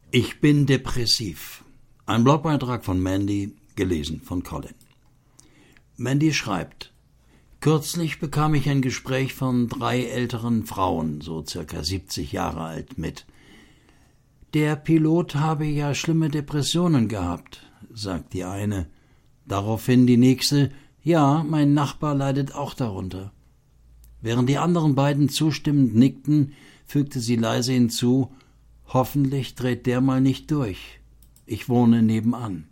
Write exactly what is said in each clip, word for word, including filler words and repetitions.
Ich bin depressiv. Ein Blogbeitrag von Mandy, gelesen von Colin. Mandy schreibt: Kürzlich bekam ich ein Gespräch von drei älteren Frauen, so circa siebzig Jahre alt, mit. Der Pilot habe ja schlimme Depressionen gehabt, sagt die eine. Daraufhin die nächste: Ja, mein Nachbar leidet auch darunter. Während die anderen beiden zustimmend nickten, fügte sie leise hinzu: Hoffentlich dreht der mal nicht durch. Ich wohne nebenan.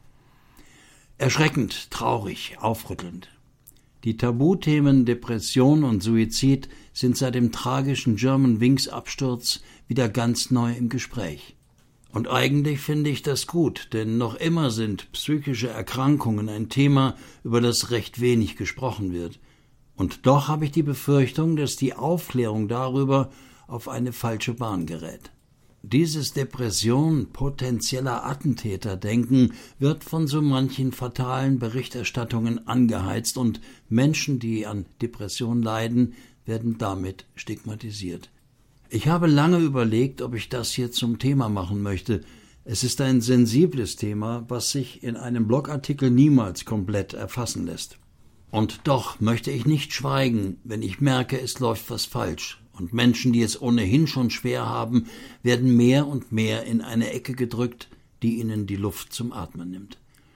Erschreckend, traurig, aufrüttelnd. Die Tabuthemen Depression und Suizid sind seit dem tragischen Germanwings-Absturz wieder ganz neu im Gespräch. Und eigentlich finde ich das gut, denn noch immer sind psychische Erkrankungen ein Thema, über das recht wenig gesprochen wird. Und doch habe ich die Befürchtung, dass die Aufklärung darüber auf eine falsche Bahn gerät. Dieses Depression potenzieller Attentäter-Denken wird von so manchen fatalen Berichterstattungen angeheizt und Menschen, die an Depression leiden, werden damit stigmatisiert. Ich habe lange überlegt, ob ich das hier zum Thema machen möchte. Es ist ein sensibles Thema, was sich in einem Blogartikel niemals komplett erfassen lässt. Und doch möchte ich nicht schweigen, wenn ich merke, es läuft was falsch. Und Menschen, die es ohnehin schon schwer haben, werden mehr und mehr in eine Ecke gedrückt, die ihnen die Luft zum Atmen nimmt.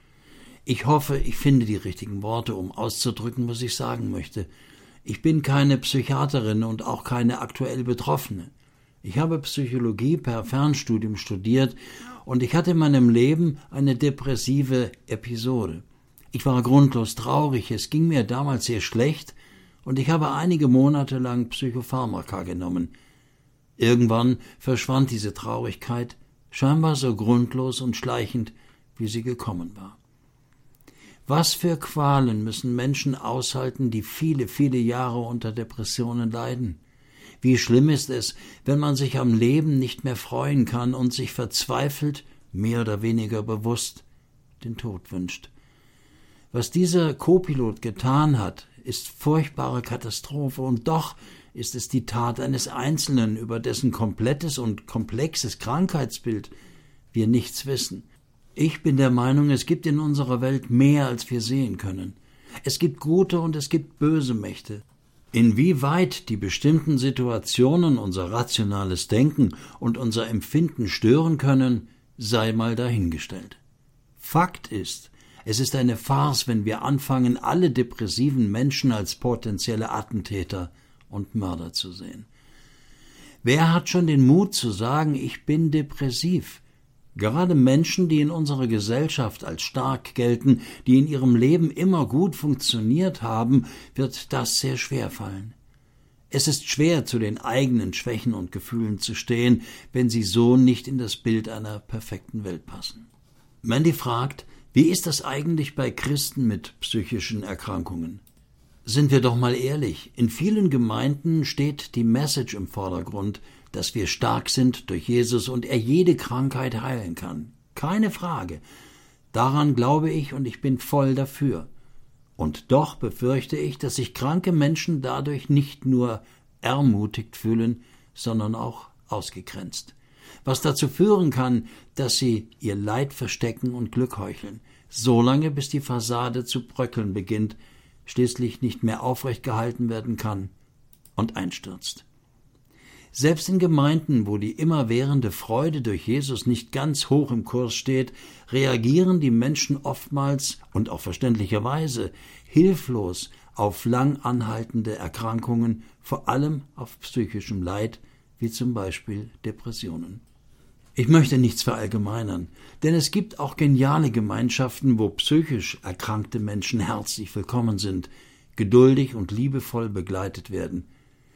Ich hoffe, ich finde die richtigen Worte, um auszudrücken, was ich sagen möchte. Ich bin keine Psychiaterin und auch keine aktuell Betroffene. Ich habe Psychologie per Fernstudium studiert und ich hatte in meinem Leben eine depressive Episode. Ich war grundlos traurig, es ging mir damals sehr schlecht, und ich habe einige Monate lang Psychopharmaka genommen. Irgendwann verschwand diese Traurigkeit, scheinbar so grundlos und schleichend, wie sie gekommen war. Was für Qualen müssen Menschen aushalten, die viele, viele Jahre unter Depressionen leiden? Wie schlimm ist es, wenn man sich am Leben nicht mehr freuen kann und sich verzweifelt, mehr oder weniger bewusst, den Tod wünscht. Was dieser Co-Pilot getan hat, ist furchtbare Katastrophe, und doch ist es die Tat eines Einzelnen, über dessen komplettes und komplexes Krankheitsbild wir nichts wissen. Ich bin der Meinung, es gibt in unserer Welt mehr, als wir sehen können. Es gibt gute und es gibt böse Mächte. Inwieweit die bestimmten Situationen unser rationales Denken und unser Empfinden stören können, sei mal dahingestellt. Fakt ist, es ist eine Farce, wenn wir anfangen, alle depressiven Menschen als potenzielle Attentäter und Mörder zu sehen. Wer hat schon den Mut zu sagen, ich bin depressiv? Gerade Menschen, die in unserer Gesellschaft als stark gelten, die in ihrem Leben immer gut funktioniert haben, wird das sehr schwer fallen. Es ist schwer, zu den eigenen Schwächen und Gefühlen zu stehen, wenn sie so nicht in das Bild einer perfekten Welt passen. Mandy fragt: Wie ist das eigentlich bei Christen mit psychischen Erkrankungen? Sind wir doch mal ehrlich, in vielen Gemeinden steht die Message im Vordergrund, dass wir stark sind durch Jesus und er jede Krankheit heilen kann. Keine Frage. Daran glaube ich und ich bin voll dafür. Und doch befürchte ich, dass sich kranke Menschen dadurch nicht nur ermutigt fühlen, sondern auch ausgegrenzt. Was dazu führen kann, dass sie ihr Leid verstecken und Glück heucheln, solange bis die Fassade zu bröckeln beginnt, schließlich nicht mehr aufrecht gehalten werden kann und einstürzt. Selbst in Gemeinden, wo die immerwährende Freude durch Jesus nicht ganz hoch im Kurs steht, reagieren die Menschen oftmals und auch verständlicherweise hilflos auf lang anhaltende Erkrankungen, vor allem auf psychischem Leid, wie zum Beispiel Depressionen. Ich möchte nichts verallgemeinern, denn es gibt auch geniale Gemeinschaften, wo psychisch erkrankte Menschen herzlich willkommen sind, geduldig und liebevoll begleitet werden.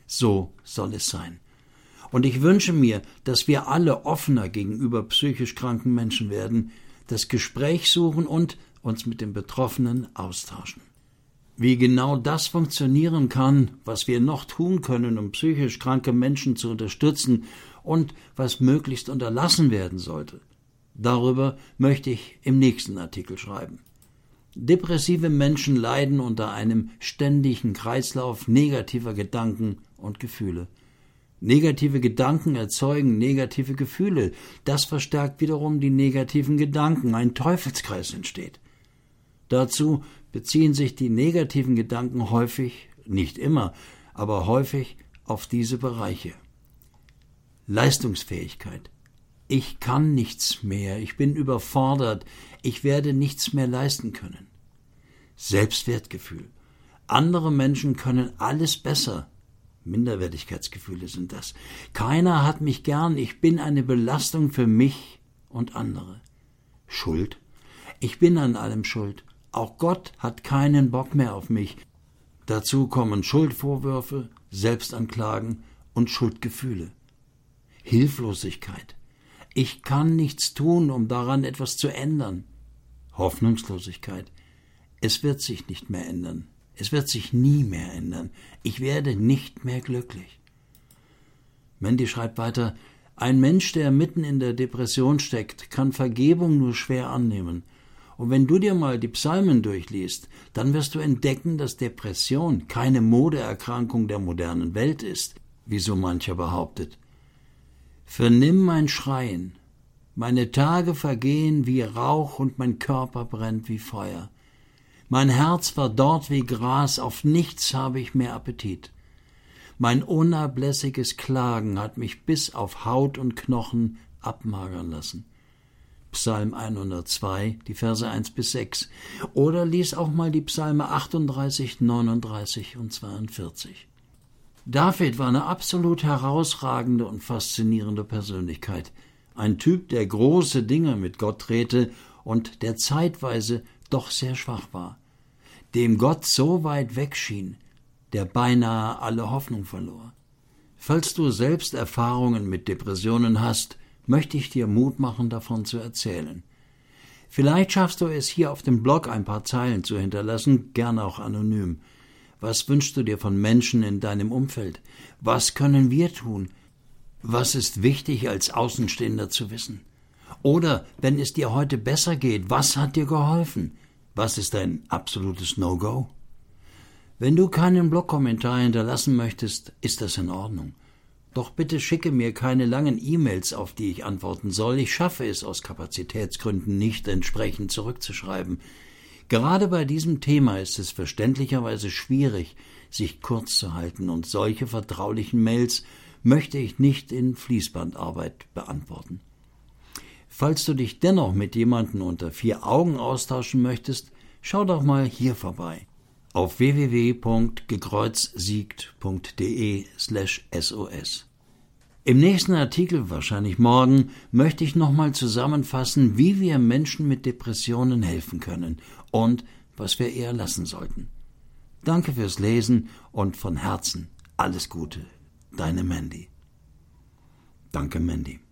So soll es sein. Und ich wünsche mir, dass wir alle offener gegenüber psychisch kranken Menschen werden, das Gespräch suchen und uns mit den Betroffenen austauschen. Wie genau das funktionieren kann, was wir noch tun können, um psychisch kranke Menschen zu unterstützen und was möglichst unterlassen werden sollte, darüber möchte ich im nächsten Artikel schreiben. Depressive Menschen leiden unter einem ständigen Kreislauf negativer Gedanken und Gefühle. Negative Gedanken erzeugen negative Gefühle. Das verstärkt wiederum die negativen Gedanken. Ein Teufelskreis entsteht. Dazu beziehen sich die negativen Gedanken häufig, nicht immer, aber häufig auf diese Bereiche. Leistungsfähigkeit. Ich kann nichts mehr, ich bin überfordert, ich werde nichts mehr leisten können. Selbstwertgefühl. Andere Menschen können alles besser. Minderwertigkeitsgefühle sind das. Keiner hat mich gern, ich bin eine Belastung für mich und andere. Schuld. Ich bin an allem schuld. Auch Gott hat keinen Bock mehr auf mich. Dazu kommen Schuldvorwürfe, Selbstanklagen und Schuldgefühle. Hilflosigkeit. Ich kann nichts tun, um daran etwas zu ändern. Hoffnungslosigkeit. Es wird sich nicht mehr ändern. Es wird sich nie mehr ändern. Ich werde nicht mehr glücklich. Mandy schreibt weiter, ein Mensch, der mitten in der Depression steckt, kann Vergebung nur schwer annehmen. Und wenn du dir mal die Psalmen durchliest, dann wirst du entdecken, dass Depression keine Modeerkrankung der modernen Welt ist, wie so mancher behauptet. Vernimm mein Schreien. Meine Tage vergehen wie Rauch und mein Körper brennt wie Feuer. Mein Herz verdorrt wie Gras, auf nichts habe ich mehr Appetit. Mein unablässiges Klagen hat mich bis auf Haut und Knochen abmagern lassen. Psalm hundertzwei, die Verse eins bis sechs. Oder lies auch mal die Psalme achtunddreißig, neununddreißig und zweiundvierzig. David war eine absolut herausragende und faszinierende Persönlichkeit. Ein Typ, der große Dinge mit Gott drehte und der zeitweise doch sehr schwach war, dem Gott so weit weg schien, der beinahe alle Hoffnung verlor. Falls du selbst Erfahrungen mit Depressionen hast, möchte ich dir Mut machen, davon zu erzählen. Vielleicht schaffst du es, hier auf dem Blog ein paar Zeilen zu hinterlassen, gerne auch anonym. Was wünschst du dir von Menschen in deinem Umfeld? Was können wir tun? Was ist wichtig als Außenstehender zu wissen? Oder, wenn es dir heute besser geht, was hat dir geholfen? Was ist dein absolutes No-Go? Wenn du keinen Blogkommentar hinterlassen möchtest, ist das in Ordnung. Doch bitte schicke mir keine langen E-Mails, auf die ich antworten soll. Ich schaffe es aus Kapazitätsgründen nicht, entsprechend zurückzuschreiben. Gerade bei diesem Thema ist es verständlicherweise schwierig, sich kurz zu halten, und solche vertraulichen Mails möchte ich nicht in Fließbandarbeit beantworten. Falls du dich dennoch mit jemandem unter vier Augen austauschen möchtest, schau doch mal hier vorbei auf w w w punkt gekreuzsiegt punkt de slash s o s. Im nächsten Artikel, wahrscheinlich morgen, möchte ich nochmal zusammenfassen, wie wir Menschen mit Depressionen helfen können und was wir eher lassen sollten. Danke fürs Lesen und von Herzen alles Gute. Deine Mandy. Danke, Mandy.